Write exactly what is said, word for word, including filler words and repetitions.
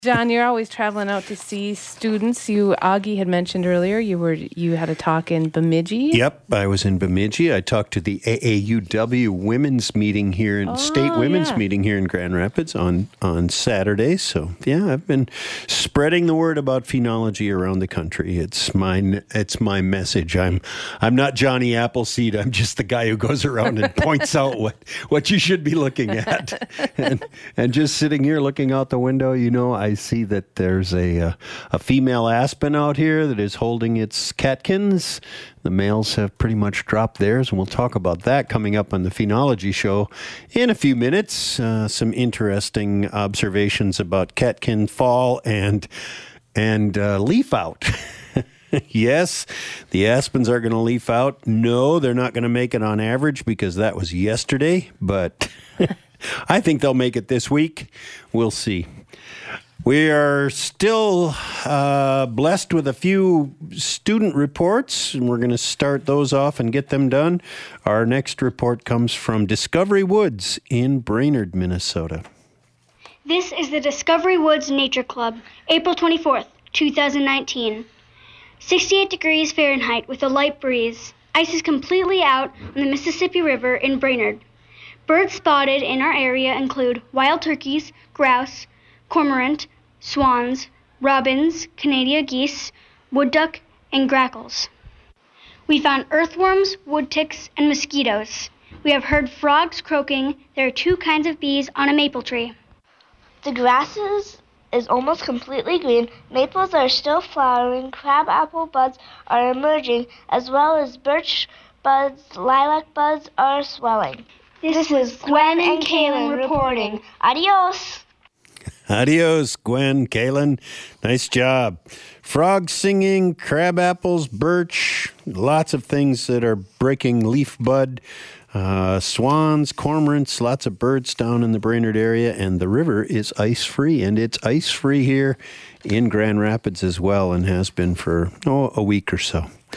John, you're always traveling out to see students. You, Augie had mentioned earlier, you were you had a talk in Bemidji. Yep, I was in Bemidji. I talked to the A A U W women's meeting here, in Oh, state women's yeah. meeting here in Grand Rapids on on Saturday. So yeah, I've been spreading the word about phenology around the country. It's my it's my message. I'm I'm not Johnny Appleseed. I'm just the guy who goes around and points out what what you should be looking at. And and just sitting here looking out the window, you know, I see that there's a uh, a female aspen out here that is holding its catkins. The males have pretty much dropped theirs, and we'll talk about that coming up on the Phenology Show in a few minutes. Uh, some interesting observations about catkin fall and and uh, leaf out. Yes, the aspens are going to leaf out. No, they're not going to make it on average because that was yesterday, but I think they'll make it this week. We'll see. We are still uh, blessed with a few student reports, and we're going to start those off and get them done. Our next report comes from Discovery Woods in Brainerd, Minnesota. This is the Discovery Woods Nature Club, April twenty-fourth, two thousand nineteen. sixty-eight degrees Fahrenheit with a light breeze. Ice is completely out on the Mississippi River in Brainerd. Birds spotted in our area include wild turkeys, grouse, cormorant, swans, robins, Canada geese, wood duck, and grackles. We found earthworms, wood ticks, and mosquitoes. We have heard frogs croaking. There are two kinds of bees on a maple tree. The grasses is almost completely green, maples are still flowering, crabapple buds are emerging, as well as birch buds, lilac buds are swelling. This, this is Gwen and Kaylin reporting. Adios! Adios, Gwen, Kaylin. Nice job. Frogs singing, crab apples, birch, lots of things that are breaking leaf bud. Uh, swans, cormorants, lots of birds down in the Brainerd area, and the river is ice-free, and it's ice-free here in Grand Rapids as well, and has been for oh, a week or so.